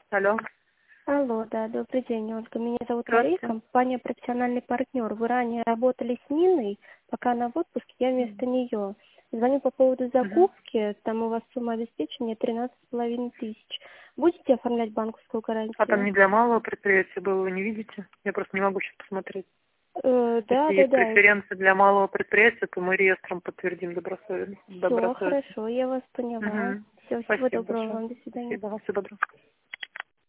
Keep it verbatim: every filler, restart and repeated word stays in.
Алло. Алло, да, добрый день, Ольга. Меня зовут Мария, Здравствуйте. компания «Профессиональный партнер». Вы ранее работали с Ниной, пока она в отпуске, я вместо нее. Звоню по поводу Мгм. закупки, там у вас сумма обеспечения тринадцать с половиной тысяч. Будете оформлять банковскую А там гарантию? не для малого предприятия было, вы не видите? Я просто не могу сейчас посмотреть. Э, да, Если да, есть да, преференции для малого предприятия, то мы реестром подтвердим добросовестно. все добросовестно. хорошо, я вас поняла. Мгм. Все, всего Спасибо доброго большое. вам, до свидания. Спасибо. Всего доброго.